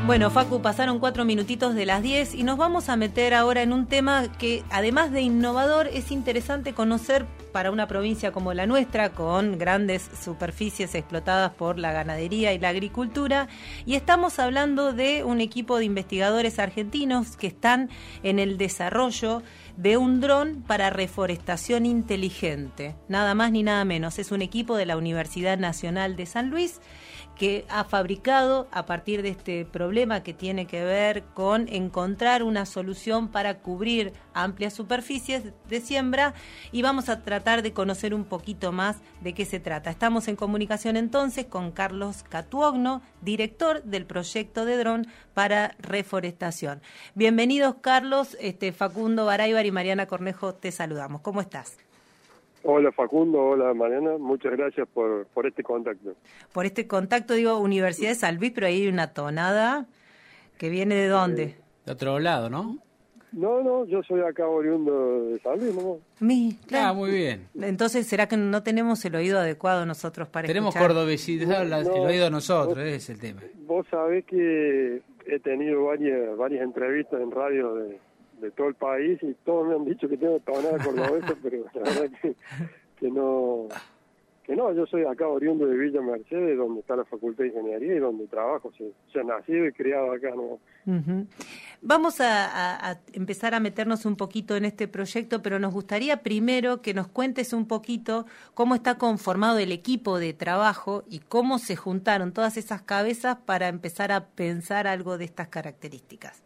Bueno, Facu, pasaron 4 minutitos de las 10 y nos vamos a meter ahora en un tema que, además de innovador, es interesante conocer para una provincia como la nuestra, con grandes superficies explotadas por la ganadería y la agricultura. Y estamos hablando de un equipo de investigadores argentinos que están en el desarrollo de un dron para reforestación inteligente. Nada más ni nada menos. Es un equipo de la Universidad Nacional de San Luis que ha fabricado a partir de este problema que tiene que ver con encontrar una solución para cubrir amplias superficies de siembra, y vamos a tratar de conocer un poquito más de qué se trata. Estamos en comunicación entonces con Carlos Catuogno, director del proyecto de dron para reforestación. Bienvenidos, Carlos. Facundo Baraybar y Mariana Cornejo te saludamos. ¿Cómo estás? Hola Facundo, hola Mariana, muchas gracias por este contacto. Por este contacto, digo, Universidad de San Luis, pero ahí hay una tonada que viene ¿de dónde? De otro lado, ¿no? No, yo soy acá oriundo de San Luis, ¿no? Claro. Muy bien. Entonces, ¿será que no tenemos el oído adecuado nosotros para Tenemos escuchar? cordobesidad, el oído nosotros, ese es el tema. Vos sabés que he tenido varias entrevistas en radio de todo el país y todos me han dicho que tengo tonada cordobesa, pero la verdad que no, yo soy acá oriundo de Villa Mercedes, donde está la Facultad de Ingeniería y donde trabajo, se ha nacido y criado acá, ¿no? Uh-huh. Vamos a empezar a meternos un poquito en este proyecto, pero nos gustaría primero que nos cuentes un poquito cómo está conformado el equipo de trabajo y cómo se juntaron todas esas cabezas para empezar a pensar algo de estas características.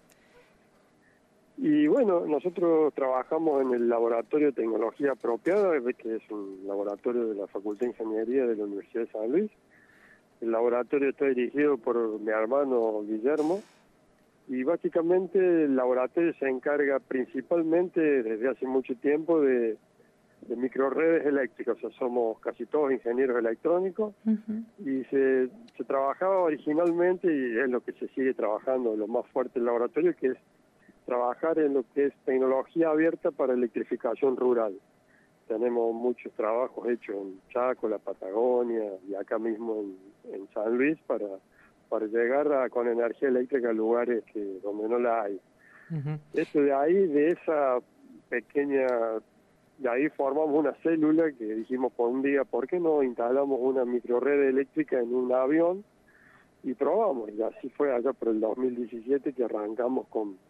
Y bueno, nosotros trabajamos en el Laboratorio de Tecnología Apropiada, que es un laboratorio de la Facultad de Ingeniería de la Universidad de San Luis. El laboratorio está dirigido por mi hermano Guillermo y básicamente el laboratorio se encarga principalmente desde hace mucho tiempo de microredes eléctricas, o sea, somos casi todos ingenieros electrónicos. Uh-huh. Y se trabajaba originalmente, y es lo que se sigue trabajando, lo más fuerte del laboratorio, que es trabajar en lo que es tecnología abierta para electrificación rural. Tenemos muchos trabajos hechos en Chaco, la Patagonia y acá mismo en San Luis para llegar con energía eléctrica a lugares donde no la hay. Uh-huh. De esa pequeña, de ahí formamos una célula que dijimos por un día, ¿por qué no instalamos una microred eléctrica en un avión? Y probamos, y así fue allá por el 2017 que arrancamos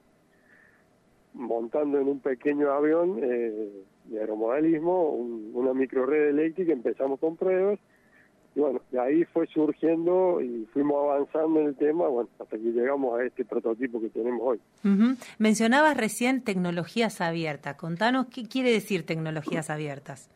montando en un pequeño avión de aeromodelismo una microred eléctrica. Empezamos con pruebas y bueno, de ahí fue surgiendo y fuimos avanzando en el tema, bueno, hasta que llegamos a este prototipo que tenemos hoy. Uh-huh. Mencionabas recién tecnologías abiertas. Contanos, ¿qué quiere decir tecnologías abiertas?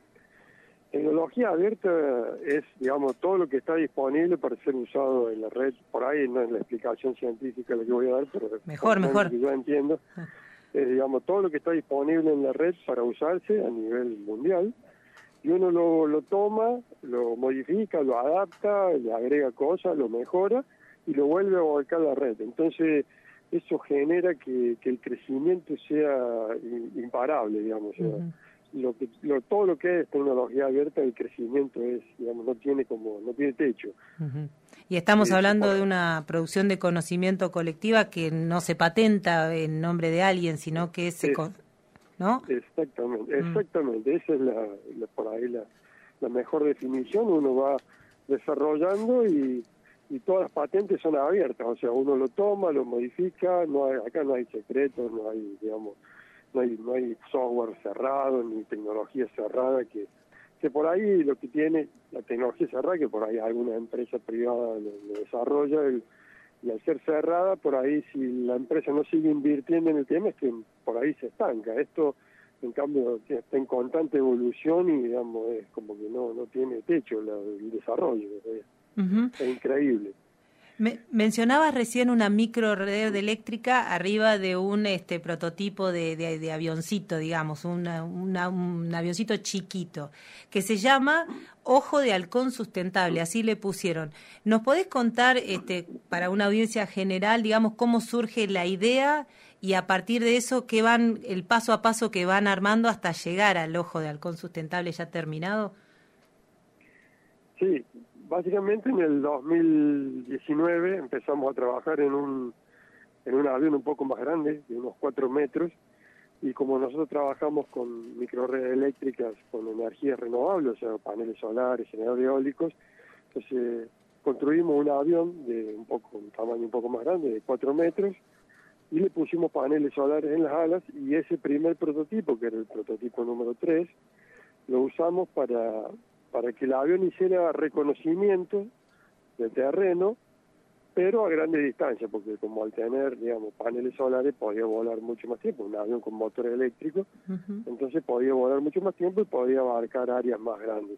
Tecnología abierta es, digamos, todo lo que está disponible para ser usado en la red. Por ahí no es la explicación científica la que voy a dar, pero mejor. Que yo entiendo. Digamos, todo lo que está disponible en la red para usarse a nivel mundial, y uno lo toma, lo modifica, lo adapta, le agrega cosas, lo mejora y lo vuelve a volcar a la red. Entonces, eso genera que el crecimiento sea imparable, digamos. Uh-huh. Todo lo que es tecnología abierta, el crecimiento es, digamos, no tiene techo. Uh-huh. Y estamos hablando de una producción de conocimiento colectiva que no se patenta en nombre de alguien, sino que ¿no? Exactamente. Esa es por ahí la mejor definición. Uno va desarrollando y todas las patentes son abiertas, o sea, uno lo toma, lo modifica, acá no hay secretos, no hay, digamos, no hay software cerrado ni tecnología cerrada que por ahí lo que tiene la tecnología cerrada, que por ahí alguna empresa privada lo desarrolla, y al ser cerrada, por ahí si la empresa no sigue invirtiendo en el tema, es que por ahí se estanca. Esto, en cambio, está en constante evolución y, digamos, es como que no tiene techo el desarrollo. Uh-huh. Es increíble. Mencionabas recién una microred eléctrica arriba de un prototipo de avioncito, digamos, un avioncito chiquito, que se llama Ojo de Halcón Sustentable, así le pusieron. ¿Nos podés contar, para una audiencia general, digamos, cómo surge la idea y a partir de eso el paso a paso que van armando hasta llegar al Ojo de Halcón Sustentable ya terminado? Sí. básicamente en el 2019 empezamos a trabajar en un avión un poco más grande, de unos 4 metros, y como nosotros trabajamos con microredes eléctricas con energías renovables, o sea, paneles solares, generadores eólicos, entonces construimos un avión de un tamaño un poco más grande, de 4 metros, y le pusimos paneles solares en las alas, y ese primer prototipo, que era el prototipo número 3, lo usamos para que el avión hiciera reconocimiento de terreno, pero a grande distancia, porque como al tener, digamos, paneles solares podía volar mucho más tiempo, un avión con motor eléctrico, entonces podía volar mucho más tiempo y podía abarcar áreas más grandes.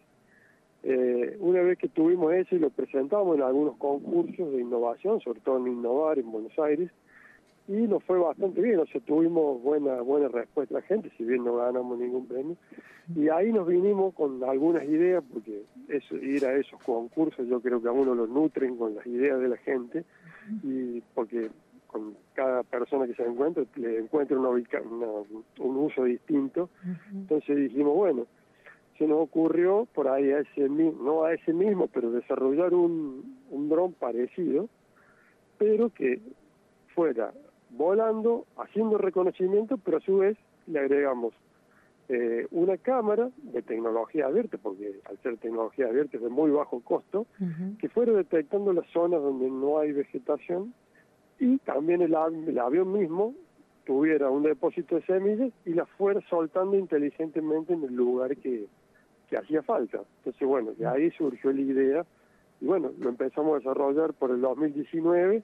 Una vez que tuvimos eso y lo presentamos en algunos concursos de innovación, sobre todo en Innovar en Buenos Aires, y nos fue bastante bien, o sea, tuvimos buena respuesta de la gente, si bien no ganamos ningún premio, y ahí nos vinimos con algunas ideas, porque ir a esos concursos yo creo que a uno los nutren con las ideas de la gente, y porque con cada persona que se encuentra le encuentra un uso distinto. Entonces dijimos, bueno, se nos ocurrió por ahí no a ese mismo, pero desarrollar un dron parecido, pero que fuera volando, haciendo reconocimiento, pero a su vez le agregamos una cámara de tecnología abierta, porque al ser tecnología abierta es de muy bajo costo, que fuera detectando las zonas donde no hay vegetación, y también el avión mismo tuviera un depósito de semillas y las fuera soltando inteligentemente en el lugar que hacía falta. Entonces, bueno, de ahí surgió la idea, y bueno, lo empezamos a desarrollar por el 2019,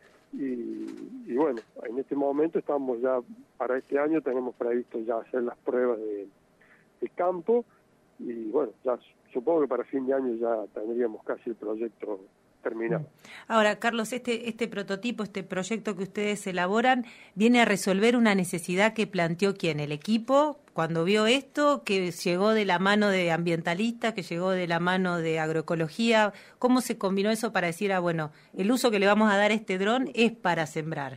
y bueno, en este momento estamos ya, para este año tenemos previsto ya hacer las pruebas de campo, y bueno, ya supongo que para fin de año ya tendríamos casi el proyecto terminado. Ahora, Carlos, este prototipo, este proyecto que ustedes elaboran, ¿viene a resolver una necesidad que planteó quién? ¿El equipo? Cuando vio esto, que llegó de la mano de ambientalistas, que llegó de la mano de agroecología, ¿cómo se combinó eso para decir, bueno, el uso que le vamos a dar a este dron es para sembrar?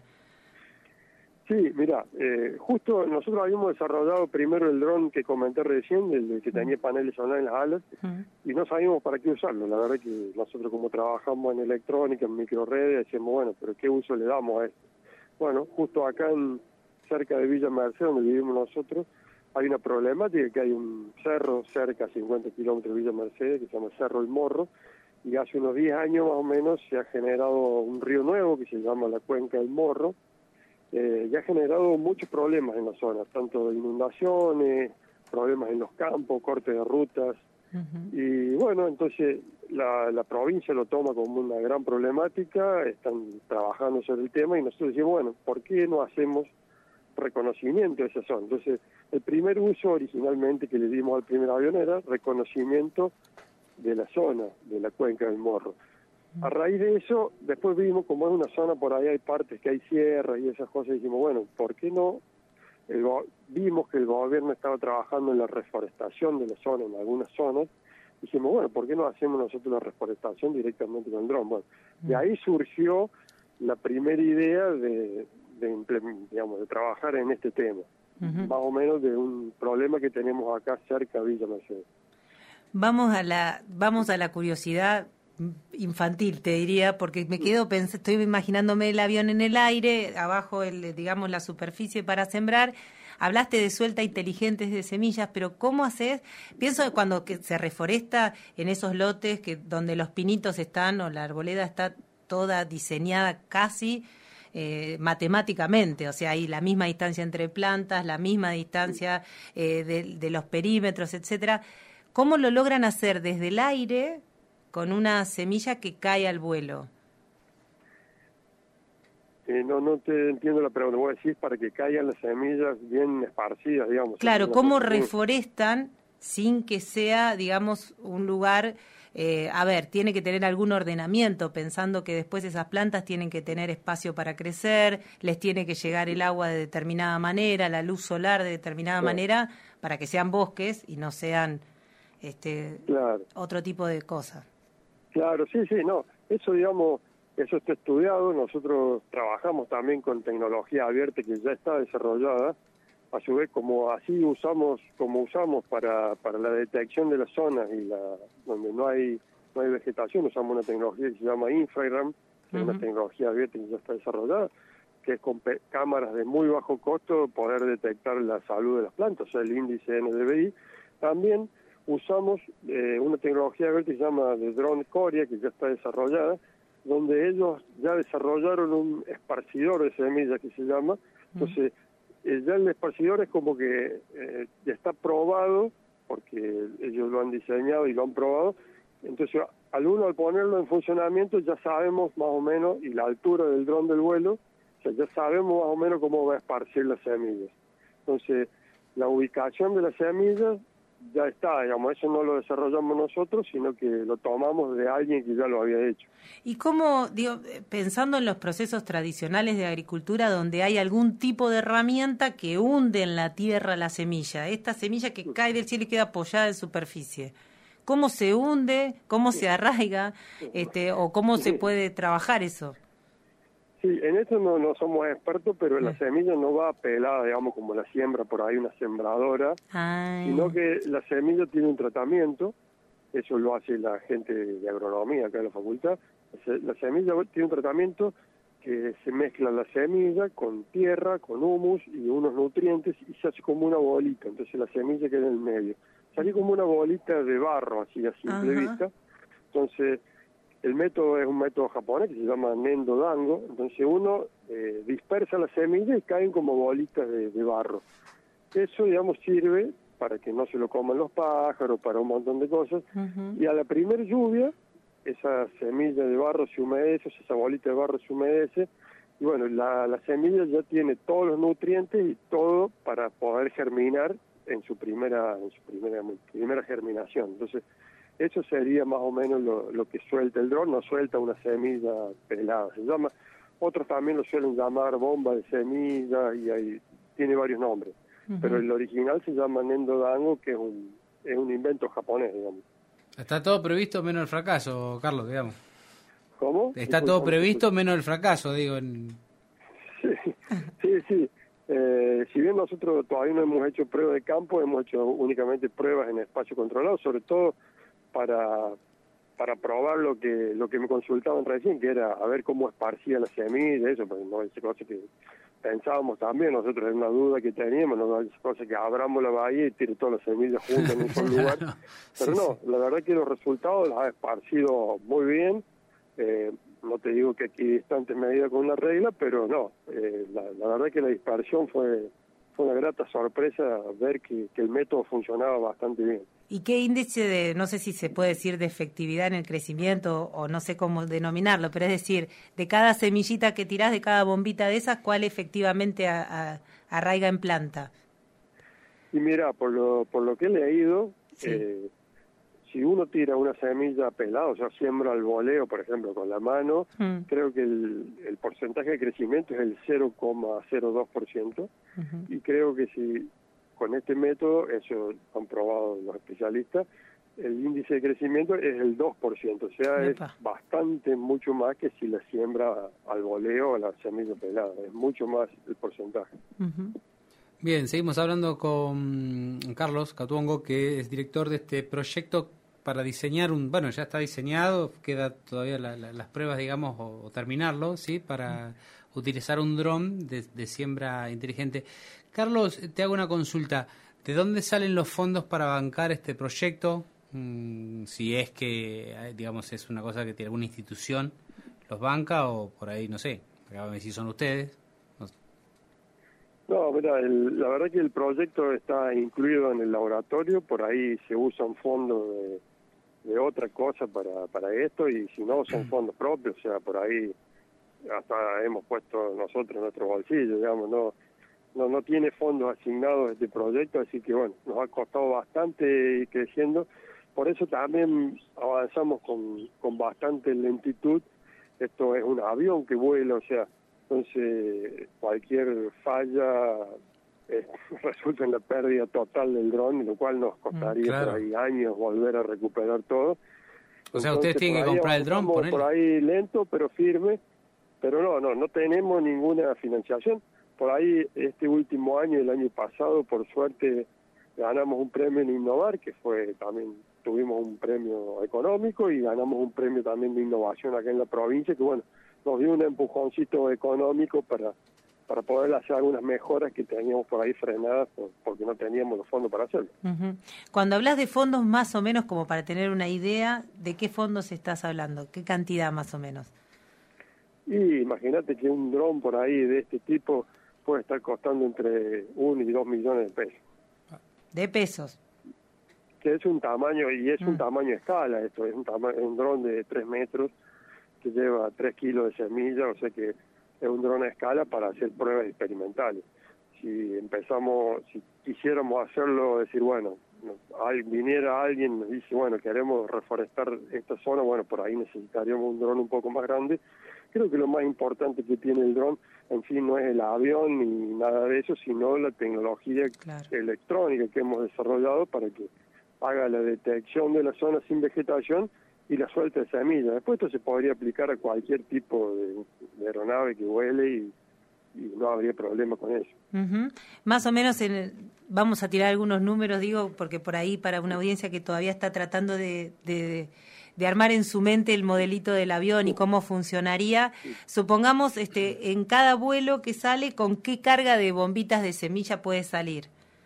Sí, mira, justo nosotros habíamos desarrollado primero el dron que comenté recién, el que tenía paneles solares en las alas, y no sabíamos para qué usarlo. La verdad que nosotros, como trabajamos en electrónica, en microredes, decíamos, bueno, pero ¿qué uso le damos a esto? Bueno, justo acá cerca de Villa Merced, donde vivimos nosotros, hay una problemática, que hay un cerro cerca a 50 kilómetros de Villa Merced, que se llama Cerro El Morro, y hace unos 10 años más o menos se ha generado un río nuevo que se llama la Cuenca del Morro, ya ha generado muchos problemas en la zona, tanto de inundaciones, problemas en los campos, corte de rutas, y bueno, entonces la provincia lo toma como una gran problemática, están trabajando sobre el tema, y nosotros decimos, bueno, ¿por qué no hacemos reconocimiento de esa zona? Entonces, el primer uso originalmente que le dimos al primer avión era reconocimiento de la zona, de la Cuenca del Morro. A raíz de eso, después vimos como es una zona, por ahí hay partes que hay sierras y esas cosas, y dijimos, bueno, ¿por qué no? Vimos que el gobierno estaba trabajando en la reforestación de la zona, en algunas zonas, dijimos, bueno, ¿por qué no hacemos nosotros la reforestación directamente con el dron? Bueno, de ahí surgió la primera idea de trabajar en este tema, más o menos de un problema que tenemos acá cerca de Villa Mercedes. Vamos a la curiosidad infantil, te diría, porque me quedo estoy imaginándome el avión en el aire, abajo la superficie para sembrar. Hablaste de suelta inteligentes de semillas, pero ¿cómo haces? Pienso que cuando se reforesta en esos lotes donde los pinitos están o la arboleda está toda diseñada casi matemáticamente, o sea, hay la misma distancia entre plantas, la misma distancia de los perímetros, etcétera. ¿Cómo lo logran hacer desde el aire con una semilla que cae al vuelo? No te entiendo la pregunta. Voy a decir, para que caigan las semillas bien esparcidas, digamos. Claro, ¿cómo reforestan sin que sea, digamos, un lugar... tiene que tener algún ordenamiento, pensando que después esas plantas tienen que tener espacio para crecer, les tiene que llegar el agua de determinada manera, la luz solar de determinada manera, para que sean bosques y no sean otro tipo de cosas. Claro, sí, no. Eso, digamos, eso está estudiado. Nosotros trabajamos también con tecnología abierta que ya está desarrollada. A su vez, como usamos para la detección de las zonas y donde no hay no hay vegetación, usamos una tecnología que se llama Infragram, que es una tecnología abierta que ya está desarrollada, que es con cámaras de muy bajo costo poder detectar la salud de las plantas, o sea, el índice NDVI. También usamos una tecnología abierta que se llama de Drone Coria, que ya está desarrollada, donde ellos ya desarrollaron un esparcidor de semillas que se llama. Entonces, ya el esparcidor es como que ya está probado, porque ellos lo han diseñado y lo han probado. Entonces, al ponerlo en funcionamiento ya sabemos más o menos, y la altura del dron del vuelo, o sea, ya sabemos más o menos cómo va a esparcir las semillas. Entonces, la ubicación de las semillas ya está, digamos, eso no lo desarrollamos nosotros, sino que lo tomamos de alguien que ya lo había hecho. ¿Y cómo, digo, pensando en los procesos tradicionales de agricultura donde hay algún tipo de herramienta que hunde en la tierra la semilla, esta semilla que cae del cielo y queda apoyada en superficie, ¿cómo se hunde, cómo se arraiga, o cómo se puede trabajar eso? Sí, en eso no somos expertos, pero la semilla no va pelada, digamos, como la siembra por ahí una sembradora, sino que la semilla tiene un tratamiento, eso lo hace la gente de agronomía acá en la facultad. La semilla tiene un tratamiento que se mezcla la semilla con tierra, con humus y unos nutrientes y se hace como una bolita, entonces la semilla queda en el medio. Sale como una bolita de barro, así a simple vista. Entonces, el método es un método japonés que se llama Nendo Dango. Entonces uno dispersa la semilla y caen como bolitas de barro. Eso, digamos, sirve para que no se lo coman los pájaros, para un montón de cosas. Y a la primera lluvia, esa semilla de barro se humedece, esa bolita de barro se humedece, y bueno, la semilla ya tiene todos los nutrientes y todo para poder germinar en su primera germinación. Entonces, eso sería más o menos lo que suelta el dron, no suelta una semilla pelada, se llama. Otros también lo suelen llamar bomba de semilla y tiene varios nombres, pero el original se llama Nendo Dango, que es un invento japonés, digamos. Está todo previsto menos el fracaso, Carlos, digamos. ¿Cómo? Está todo previsto menos el fracaso, digo. Sí. Si bien nosotros todavía no hemos hecho pruebas de campo, hemos hecho únicamente pruebas en espacio controlado, sobre todo para probar lo que me consultaban recién, que era a ver cómo esparcía la semilla, eso, pues no es cosa que pensábamos también, nosotros es una duda que teníamos, no es cosa que abramos la bahía y tire todas las semillas juntas en un solo lugar, pero la verdad que los resultados los ha esparcido muy bien. No te digo que equidistantes medida con una regla, pero no, la verdad que la dispersión fue una grata sorpresa ver que el método funcionaba bastante bien. ¿Y qué índice no sé si se puede decir de efectividad en el crecimiento o no sé cómo denominarlo, pero es decir, de cada semillita que tirás, de cada bombita de esas, ¿cuál efectivamente arraiga en planta? Y mira, por lo que he leído, si uno tira una semilla pelada, o sea, siembra al voleo, por ejemplo, con la mano, creo que el porcentaje de crecimiento es el 0,02%, y creo que si con este método, eso han probado los especialistas, el índice de crecimiento es el 2%, o sea, es bastante, mucho más que si la siembra al voleo o la semilla pelada, es mucho más el porcentaje. Bien, seguimos hablando con Carlos Catuongo, que es director de este proyecto para diseñar bueno, ya está diseñado, queda todavía las pruebas, digamos, o terminarlo, ¿sí? Para utilizar un dron de siembra inteligente. Carlos, te hago una consulta. ¿De dónde salen los fondos para bancar este proyecto? Si es que, digamos, es una cosa que tiene alguna institución, ¿los banca o por ahí, no sé, a ver si son ustedes? No, mira, la verdad que el proyecto está incluido en el laboratorio, por ahí se usan fondos de otra cosa para esto, y si no, son fondos propios, o sea, por ahí hasta hemos puesto nosotros nuestro bolsillo, digamos, no tiene fondos asignados a este proyecto, así que bueno, nos ha costado bastante ir creciendo, por eso también avanzamos con bastante lentitud. Esto es un avión que vuela, o sea, entonces cualquier falla resulta en la pérdida total del dron, lo cual nos costaría por ahí años volver a recuperar todo. O sea, ustedes tienen que comprar el dron, por ahí lento pero firme, pero no tenemos ninguna financiación. Por ahí este último año, el año pasado, por suerte ganamos un premio en Innovar, que fue también tuvimos un premio económico y ganamos un premio también de innovación acá en la provincia, que bueno, nos dio un empujoncito económico para poder hacer algunas mejoras que teníamos por ahí frenadas porque no teníamos los fondos para hacerlo. Uh-huh. Cuando hablas de fondos, más o menos, como para tener una idea, ¿de qué fondos estás hablando? ¿Qué cantidad más o menos? Y imagínate que un dron por ahí de este tipo puede estar costando entre 1 y 2 millones de pesos. ¿De pesos? Que es un tamaño, y es un tamaño escala esto, es un dron de 3 metros que lleva 3 kilos de semilla, o sea que es un dron a escala para hacer pruebas experimentales. Si quisiéramos hacerlo, decir, bueno, viniera alguien y nos dice, bueno, queremos reforestar esta zona, bueno, por ahí necesitaríamos un dron un poco más grande. Creo que lo más importante que tiene el dron en sí no es el avión ni nada de eso, sino la tecnología electrónica que hemos desarrollado para que haga la detección de la zona sin vegetación y la suelta de semillas. Después esto se podría aplicar a cualquier tipo de aeronave que vuele y no habría problema con eso. Uh-huh. Más o menos, vamos a tirar algunos números, digo, porque por ahí para una audiencia que todavía está tratando de armar en su mente el modelito del avión y cómo funcionaría, supongamos en cada vuelo que sale, ¿con qué carga de bombitas de semilla puede salir?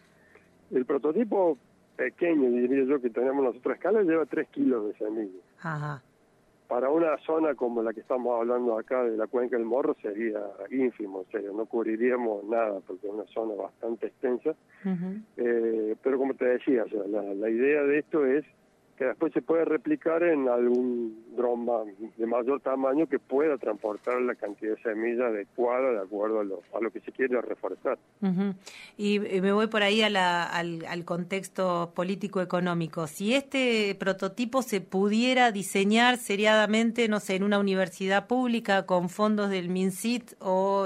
El prototipo pequeño, diría yo, que tenemos nosotros a escala, lleva 3 kilos de semilla. Ajá. Para una zona como la que estamos hablando acá de la Cuenca del Morro sería ínfimo, o sea, no cubriríamos nada porque es una zona bastante extensa. Uh-huh. Pero como te decía, o sea, la idea de esto es que después se puede replicar en algún dron de mayor tamaño que pueda transportar la cantidad de semilla adecuada de acuerdo a lo que se quiere reforestar. Uh-huh. Y me voy por ahí al contexto político-económico. Si este prototipo se pudiera diseñar seriadamente, no sé, en una universidad pública con fondos del MinSit o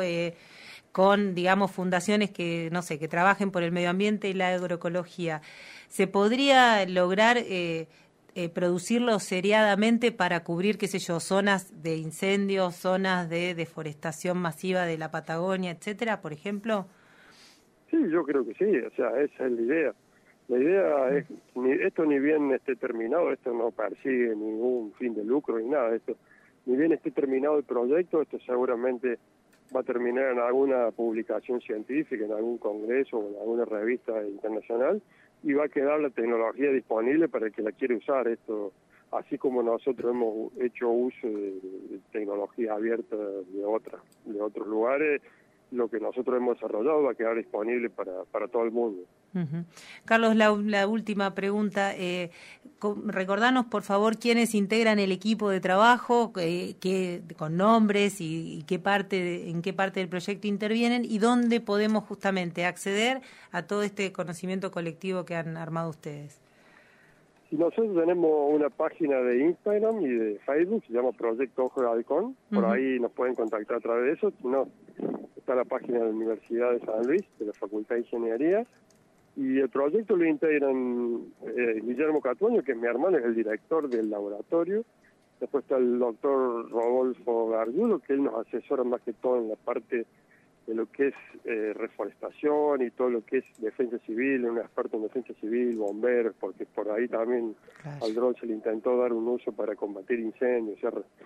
con, digamos, fundaciones que, no sé, que trabajen por el medio ambiente y la agroecología, ¿se podría lograr producirlo seriadamente para cubrir, qué sé yo, zonas de incendios, zonas de deforestación masiva de la Patagonia, etcétera, por ejemplo? Sí, yo creo que sí, o sea, esa es la idea. La idea es, esto ni bien esté terminado, esto no persigue ningún fin de lucro ni nada, esto ni bien esté terminado el proyecto, esto seguramente va a terminar en alguna publicación científica, en algún congreso o en alguna revista internacional, y va a quedar la tecnología disponible para el que la quiere usar. Esto, así como nosotros hemos hecho uso de tecnología abierta de otros lugares, lo que nosotros hemos desarrollado va a quedar disponible para todo el mundo. Uh-huh. Carlos, la última pregunta. Recordanos, por favor, quiénes integran el equipo de trabajo, con nombres y en qué parte del proyecto intervienen y dónde podemos justamente acceder a todo este conocimiento colectivo que han armado ustedes. Nosotros tenemos una página de Instagram y de Facebook, se llama Proyecto Ojo de Halcón. Por ahí nos pueden contactar a través de eso. No, está la página de la Universidad de San Luis, de la Facultad de Ingeniería. Y el proyecto lo integran Guillermo Catuoño, que es mi hermano, es el director del laboratorio. Después está el doctor Rodolfo Gargiulo, que él nos asesora más que todo en la parte de lo que es reforestación y todo lo que es defensa civil, un experto en defensa civil, bomberos, porque por ahí también al dron se le intentó dar un uso para combatir incendios.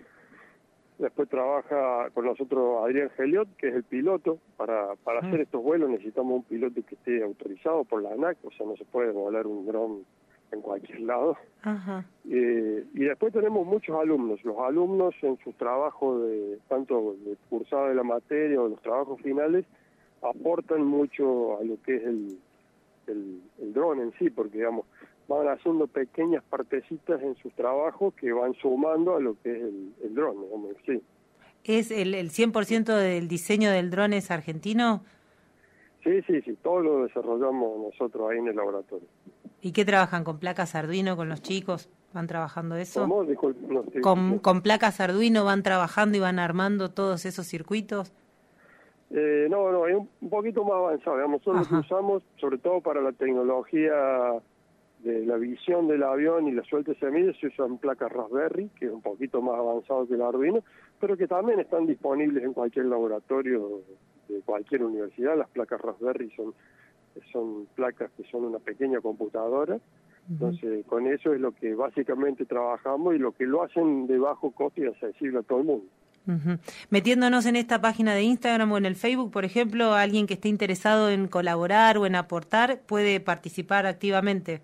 Después trabaja con nosotros Adrián Geliot, que es el piloto. Para hacer estos vuelos necesitamos un piloto que esté autorizado por la ANAC, o sea, no se puede volar un dron en cualquier lado. Uh-huh. Y después tenemos muchos alumnos. Los alumnos en sus trabajos, tanto de cursado de la materia o de los trabajos finales, aportan mucho a lo que es el dron en sí, porque digamos van haciendo pequeñas partecitas en sus trabajos que van sumando a lo que es el dron, digamos, sí. ¿Es el 100% del diseño del dron es argentino? Sí, todo lo desarrollamos nosotros ahí en el laboratorio. ¿Y qué trabajan? ¿Con placas Arduino con los chicos? ¿Van trabajando eso? ¿Cómo? ¿Con placas Arduino van trabajando y van armando todos esos circuitos? No, es un poquito más avanzado. Digamos, nosotros lo usamos sobre todo para la tecnología de la visión del avión y la suelta de semillas. Se usan placas Raspberry, que es un poquito más avanzado que el Arduino, pero que también están disponibles en cualquier laboratorio de cualquier universidad. Las placas Raspberry son placas que son una pequeña computadora Entonces, con eso es lo que básicamente trabajamos y lo que lo hacen de bajo costo y accesible a todo el mundo. Metiéndonos en esta página de Instagram o en el Facebook, por ejemplo, alguien que esté interesado en colaborar o en aportar, puede participar activamente.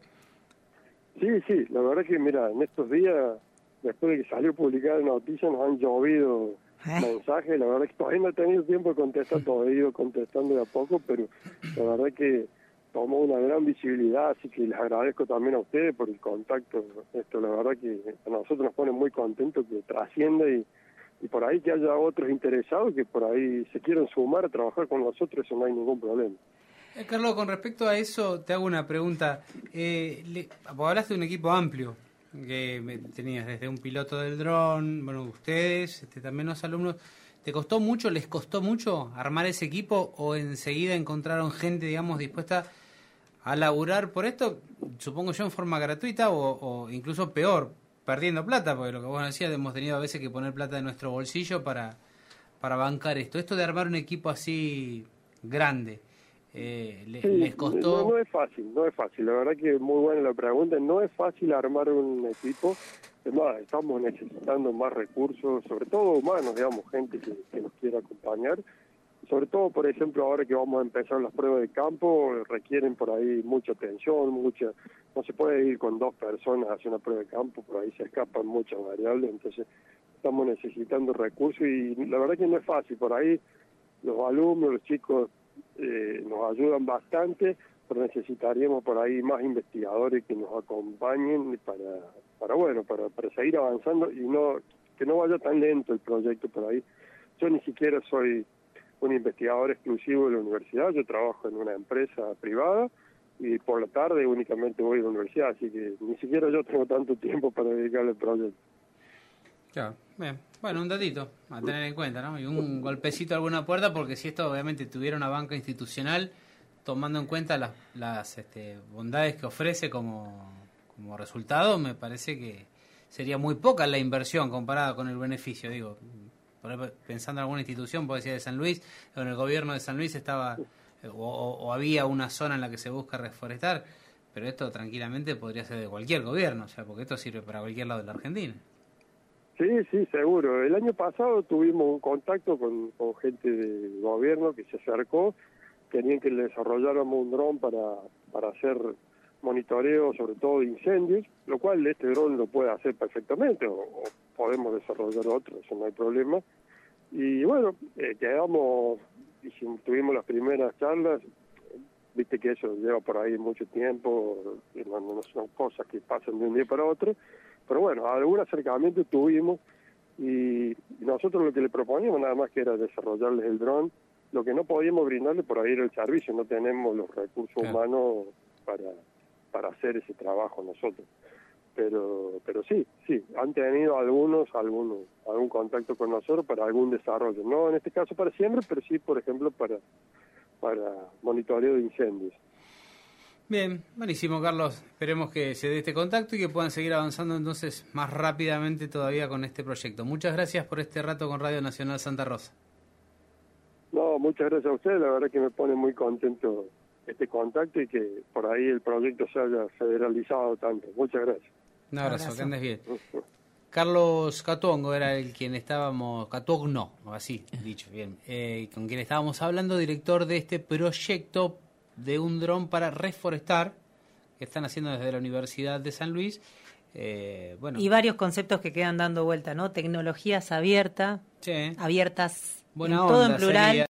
Sí, la verdad que, mira, en estos días, después de que salió publicada la noticia, nos han llovido mensajes. La verdad que todavía no he tenido tiempo de contestar, todavía he ido contestando de a poco, pero la verdad que tomó una gran visibilidad, así que les agradezco también a ustedes por el contacto. Esto, la verdad que a nosotros nos pone muy contentos que trascienda y por ahí que haya otros interesados que por ahí se quieran sumar a trabajar con nosotros, eso no hay ningún problema. Carlos, con respecto a eso, te hago una pregunta. Vos hablaste de un equipo amplio, que tenías desde un piloto del dron, bueno, ustedes, también los alumnos. ¿Te costó mucho, les costó mucho armar ese equipo o enseguida encontraron gente, digamos, dispuesta a laburar por esto, supongo yo, en forma gratuita o incluso peor, perdiendo plata? Porque lo que vos decías, hemos tenido a veces que poner plata de nuestro bolsillo para bancar esto. Esto de armar un equipo así grande, ¿les costó? No es fácil. La verdad que es muy buena la pregunta. No es fácil armar un equipo. Es más, estamos necesitando más recursos, sobre todo humanos, digamos, gente que nos quiera acompañar. Sobre todo, por ejemplo, ahora que vamos a empezar las pruebas de campo, requieren por ahí mucha atención, no se puede ir con 2 personas a hacer una prueba de campo, por ahí se escapan muchas variables, entonces estamos necesitando recursos y la verdad que no es fácil. Por ahí los alumnos, los chicos nos ayudan bastante, pero necesitaríamos por ahí más investigadores que nos acompañen para seguir avanzando y que no vaya tan lento el proyecto por ahí. Yo ni siquiera soy un investigador exclusivo de la universidad, yo trabajo en una empresa privada y por la tarde únicamente voy a la universidad, así que ni siquiera yo tengo tanto tiempo para dedicarle al proyecto. Claro, bien. Bueno, un datito a tener en cuenta, ¿no? Y un golpecito a alguna puerta, porque si esto obviamente tuviera una banca institucional, tomando en cuenta las bondades que ofrece como resultado, me parece que sería muy poca la inversión comparada con el beneficio. Digo, pensando en alguna institución, puedo decir de San Luis, en el gobierno de San Luis estaba o había una zona en la que se busca reforestar, pero esto tranquilamente podría ser de cualquier gobierno, o sea, porque esto sirve para cualquier lado de la Argentina. Sí, seguro. El año pasado tuvimos un contacto con gente del gobierno que se acercó, querían que le desarrolláramos un dron para hacer monitoreo, sobre todo de incendios, lo cual este dron lo puede hacer perfectamente, o podemos desarrollar otro, eso no hay problema. Y bueno, tuvimos las primeras charlas, viste que eso lleva por ahí mucho tiempo, no son cosas que pasan de un día para otro, pero bueno, algún acercamiento tuvimos y nosotros lo que le proponíamos nada más que era desarrollarles el dron. Lo que no podíamos brindarle por ahí era el servicio, no tenemos los recursos humanos para hacer ese trabajo nosotros. Pero sí, han tenido algún contacto con nosotros para algún desarrollo, no en este caso para siempre, pero sí, por ejemplo, para monitoreo de incendios. Bien, buenísimo, Carlos. Esperemos que se dé este contacto y que puedan seguir avanzando entonces más rápidamente todavía con este proyecto. Muchas gracias por este rato con Radio Nacional Santa Rosa. No, muchas gracias a ustedes, la verdad que me pone muy contento este contacto y que por ahí el proyecto se haya federalizado tanto. Muchas gracias. Un abrazo, que andes bien. Carlos Catuongo era Catuogno, así dicho, bien, con quien estábamos hablando, director de este proyecto de un dron para reforestar que están haciendo desde la Universidad de San Luis. Y varios conceptos que quedan dando vuelta, ¿no? Tecnologías abiertas, sí. Abiertas, Buena todo onda, en plural. Sería.